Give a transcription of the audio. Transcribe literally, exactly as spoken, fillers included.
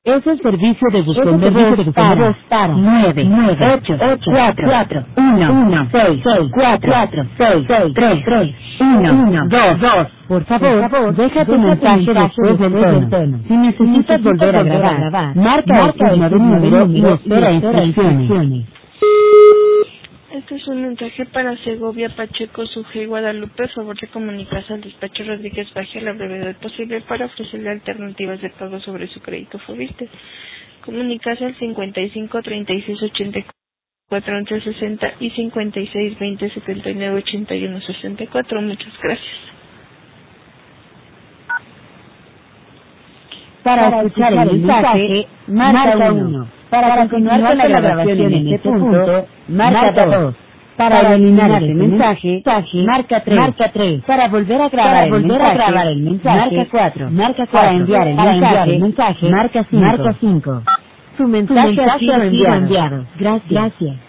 Es el servicio de buzón de voz para, para nueve, nueve, ocho, ocho, cuatro, uno, uno, seis, seis, cuatro, cuatro, seis, seis, tres, tres, uno, uno, dos, dos. Por favor, Por favor deja tu mensaje después del tono. Si necesitas volver a grabar, marca el signo de número y espera instrucciones. Este es un mensaje para Segovia, Pacheco, Suje y Guadalupe. Favor de comunicarse al despacho Rodríguez Baje a la brevedad posible para ofrecerle alternativas de pago sobre su crédito Fobiste. Comunicarse al cincuenta y cinco, treinta y seis, ochenta y cuatro, once, sesenta y cincuenta y seis, veinte, setenta y nueve, ochenta y uno, sesenta y cuatro. Muchas gracias. Para escuchar el mensaje, marca uno. Para continuar con la grabación en este punto, marca dos. Para eliminar el mensaje, marca tres. Marca tres. Para volver a grabar el mensaje, marca cuatro. Marca cuatro. Para enviar el mensaje, marca cinco. Marca cinco. Su mensaje ha sido enviado. Gracias. Gracias.